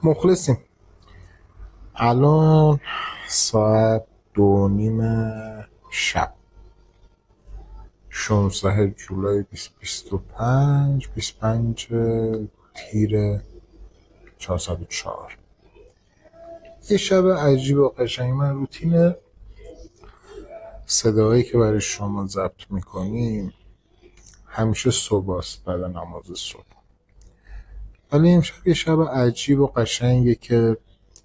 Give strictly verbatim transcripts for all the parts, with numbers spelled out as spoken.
مخلصیم. الان ساعت دو نیم شب، شانزده جولای بیست بیست و پنج بیست و پنج تیر چهارصد و چهار. یه شب عجیب و قشنگ. من روتین صداهایی که برای شما ضبط میکنیم همیشه صبح است، بعد نماز صبح. ولی امشب یه شب عجیب و قشنگه که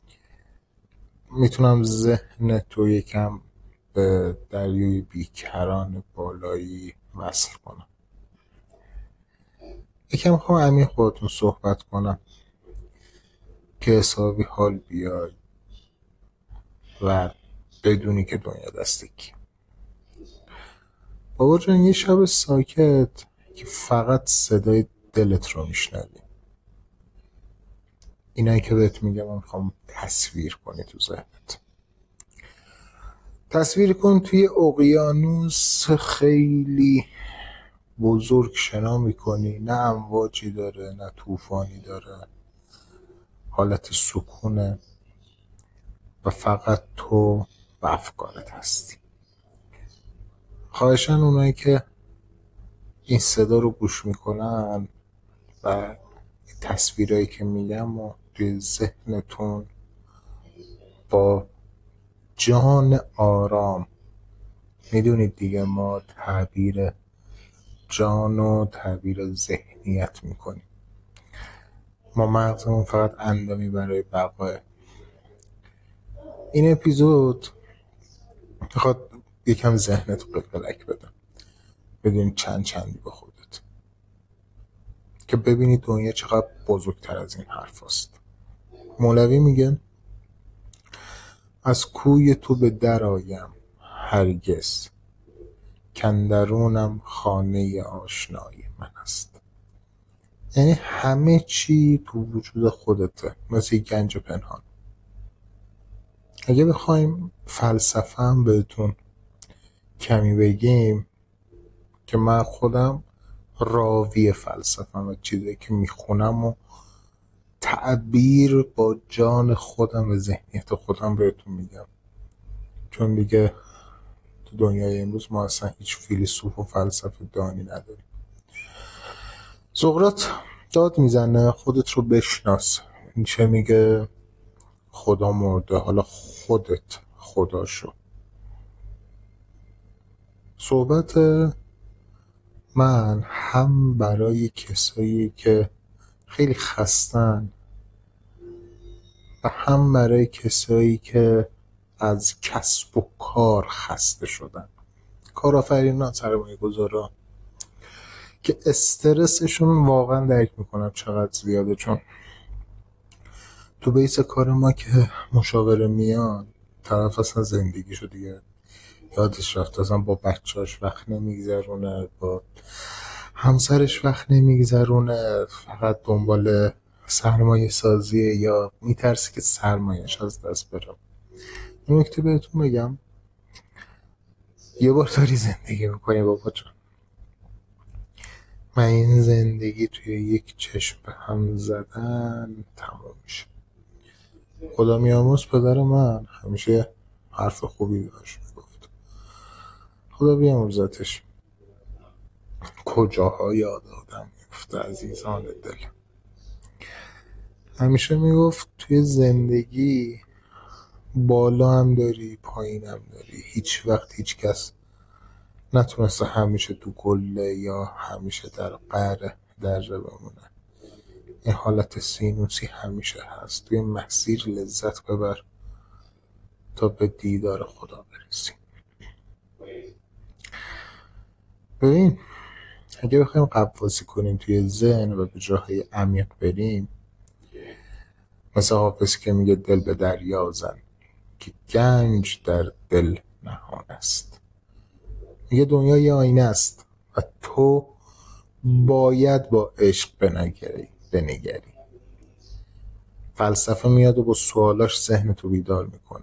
میتونم ذهن تو یکم به دریای بیکران بالایی وصل کنم. یکم خواه عمیق باهاتون صحبت کنم که حسابی حال بیای و بدونی که دنیا دست کی. بابا جان، یه شب ساکت که فقط صدای دلت رو میشنوی. اینایی که بهت میگم من میخوام تصویر کنی تو ذهنت. تصویر کن توی اقیانوس خیلی بزرگ شنا میکنی، نه امواجی داره نه طوفانی داره، حالت سکونه و فقط تو و افکارت هستی. خواهشاً اونایی که این صدا رو گوش میکنن و تصویرایی که میگم و توی ذهنتون با جان آرام، میدونید دیگه ما تعبیر جان و تعبیر ذهنیت میکنیم. ما مغزمون فقط اندامی برای بقای. این اپیزود میخواد یکم ذهنت قلقلک بده، بدون چند چندی به خودت، که ببینی دنیا چقدر بزرگتر از این حرف هست. مولوی میگه از کوی تو به در آیم هرگز، کندرونم خانه آشنای من است. یعنی همه چی تو وجود خودته، مثل گنج پنهان. اگه بخوایم فلسفه هم بهتون کمی بگیم، که من خودم راوی فلسفه‌ام و چیزایی که میخونم و تعبیر با جان خودم و ذهنیت خودم بهتون میگم، چون دیگه تو دنیای امروز ما اصلا هیچ فیلسوف و فلسفه دانی نداریم. سقراط داد میزنه خودت رو بشناس. این چه میگه؟ خدا مرده، حالا خودت خدا شو. صحبت من هم برای کسایی که خیلی خستن و هم برای کسایی که از کسب و کار خسته شدن، کارآفرینان، سرمایه گذاران، که استرسشون واقعا درک میکنم چقدر زیاده. چون تو بیس کار ما که مشاوره میان، طرف اصلا زندگیشو دیگه یادش رفت، اصلا با بچهاش وقت نمیگذرونه، با همسرش وقت نمیگذرونه، فقط دنبال سرمایه سازیه یا میترسی که سرمایهش از دست بره. این نکته بهتون بگم، یه بار داری زندگی میکنی بابا جان. من این زندگی توی یک چشم به هم زدن تموم میشه. خدا میامرز پدر من همیشه حرف خوبی داشت، میگفت خدا بیامرزتش، کجاها یاد آدم میفته عزیزان دل. همیشه میگفت توی زندگی بالا هم داری پایین هم داری، هیچ وقت هیچ کس نتونسته همیشه تو گله یا همیشه در قعر درجه بمونه. این حالت سینوسی همیشه هست. توی مسیر لذت ببر تا به دیدار خدا برسی. ببین، اگه بخوایم قواسی کنیم توی ذهن و به جاهای عمیق بریم، مثل حافظ که میگه دل به دریا زن که گنج در دل نهان است. میگه دنیا یه آینه است و تو باید با عشق بنگری بنگری. فلسفه میاد و با سوالاش ذهن تو بیدار میکنه.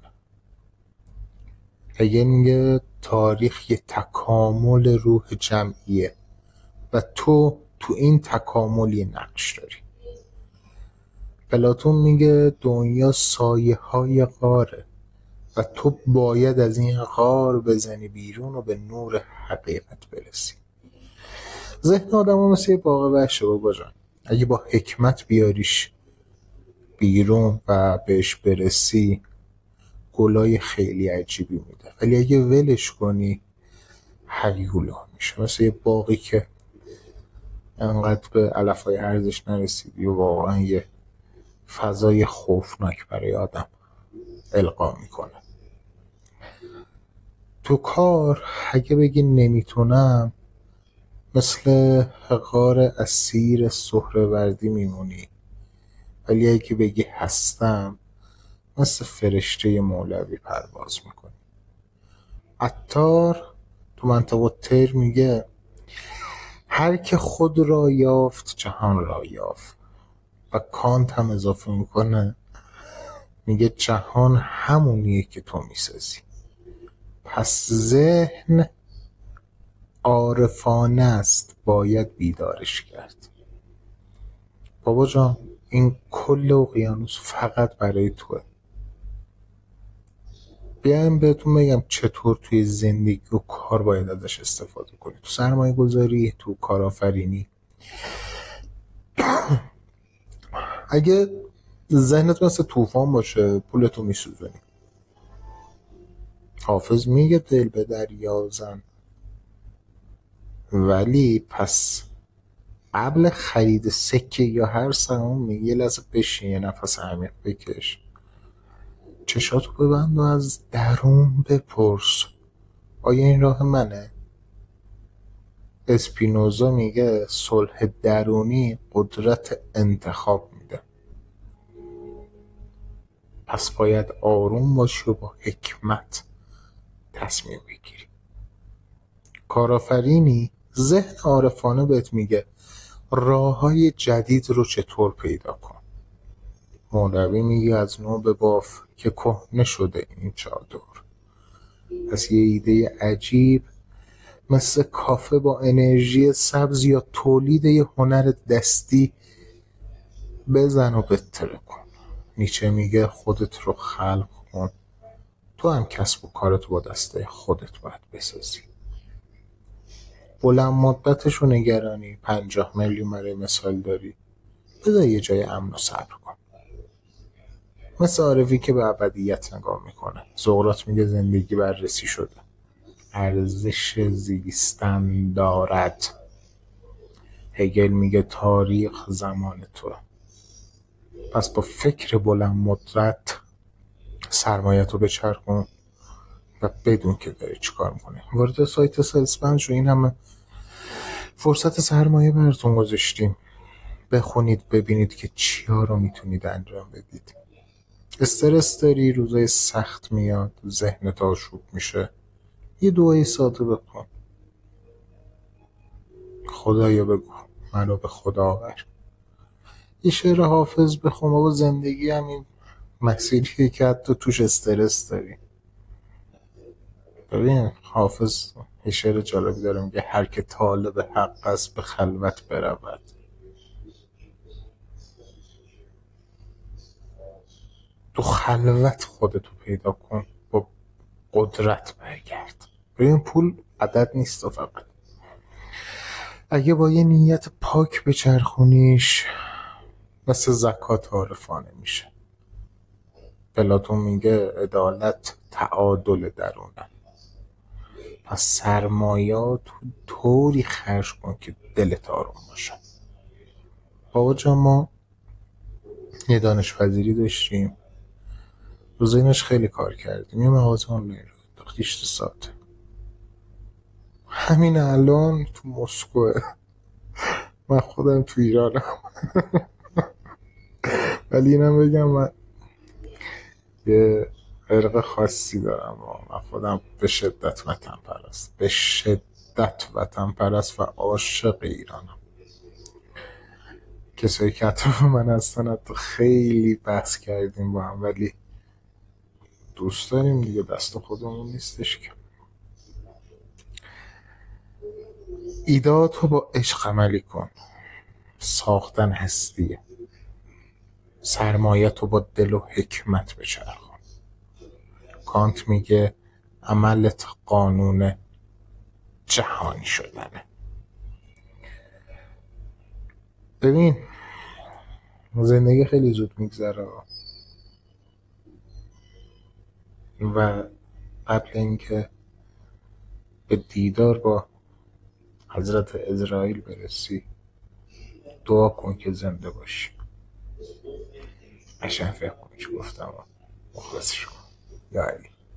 اگه میگه تاریخ یه تکامل روح جمعیه و تو تو این تکامل یه نقش داری. پلاتون میگه دنیا سایه های غاره و تو باید از این غار بزنی بیرون و به نور حقیقت برسی. ذهن آدم ها مثل یه باغ وحشه بابا جان. اگه با حکمت بیاریش بیرون و بهش برسی گلای خیلی عجیبی میده، ولی اگه ولش کنی هیولا میشه. مثل یه باقی که انقدر به علفهای ارزش نرسیدی و واقعا یه فضای خوفناک برای آدم القا میکنه. تو کار اگه بگی نمیتونم، مثل غار اسیر سهروردی میمونی، ولی اگه بگی هستم، مثل فرشته مولوی پرواز میکنی. عطار تو منطقه تر میگه هر که خود را یافت جهان را یافت، و کانت هم اضافه میکنه میگه جهان همونیه که تو میسازی. پس ذهن عارفانه است، باید بیدارش کرد. بابا جان این کل اقیانوس فقط برای توه. بیایم بهتون بگم چطور توی زندگی و کار باید ازش استفاده کنی. تو سرمایه گذاری، تو کارآفرینی، اگه ذهنت مثل طوفان باشه پولتو میسوزونی. حافظ میگه دل به دریا زن، ولی پس قبل خرید سکه یا هر سهام میگه یه لحظه بشین، یه نفس عمیق بکش، چشاتو ببند و از درون بپرس آیا این راه منه؟ اسپینوزا میگه صلح درونی قدرت انتخاب میده. پس باید آروم باشی و با حکمت تصمیم بگیری. کارآفرینی، ذهن عارفانه بهت میگه راههای جدید رو چطور پیدا کن. مولوی میگه از نو به باف که کهنه شده این چادر. پس یه ایده عجیب مثل کافه با انرژی سبز یا تولید یه هنر دستی بزن و بتره کن. نیچه میگه خودت رو خلق کن، تو هم کسب و کارت با دسته خودت باید بسازی. بلند مدتش رو نگرانی، پنجاه میلیون برای مثال داری، بذار یه جای امن و صبر کن. مثل عارفی که به ابدیت نگاه میکنه. سقراط میگه زندگی بررسی شده، ارزش زیستن دارد. هگل میگه تاریخ زمان تو. پس با فکر بلند مدت سرمایت رو بچرخون و بدون که داری چی کار میکنی. وارد سایت سلز پنج رو این همه فرصت سرمایه براتون گذاشتیم، بخونید ببینید که چیا رو میتونید انجام بدید. استرس داری، روزای سخت میاد، ذهنت آشوب میشه، یه دعای ساده بکن. خدایا بگو منو به خدا آور. یه شعر حافظ بخون. بابا زندگی همین مسیریه که حتی توش استرس داری. ببین حافظ یه شعر جالبی داره میگه هر که طالب حق است به خلوت برود. تو خلوت خودتو پیدا کن، با قدرت برگرد. ببین پول عدد نیست و فقط اگه با یه نیت پاک بچرخونیش مثل زکات عارفانه میشه. پلاتون میگه عدالت تعادل درونه. پس سرمایات طوری خرج کن که دلت آروم باشه. بابا جان ما یه دانشپذیری داشتیم، روزینش خیلی کار کردیم، یه مغازه آنلاین رو انداختیش تو ساعت. همین الان تو مسکوه، من خودم تو ایرانم ولی اینم بگم من یه عرق خاصی دارم و من خودم به شدت وطن پرست، به شدت وطن پرست و عاشق ایرانم. کسایی که اطراف من هستن حتی خیلی بحث کردیم با هم، ولی دوست داریم دیگه، دست خودمون نیستش که. ایده‌هاتو با عشق عملی کن. ساختن هستیه. سرمایه تو با دل و حکمت بچرخان. کانت میگه عملت قانون جهانی شدنه. ببین زندگی خیلی زود میگذره و قبل اینکه به دیدار با حضرت عزرائیل برسی دعا کن که زنده باشی. قشنگ فکر کن چی گفتم، مخلصش کن. یا علی.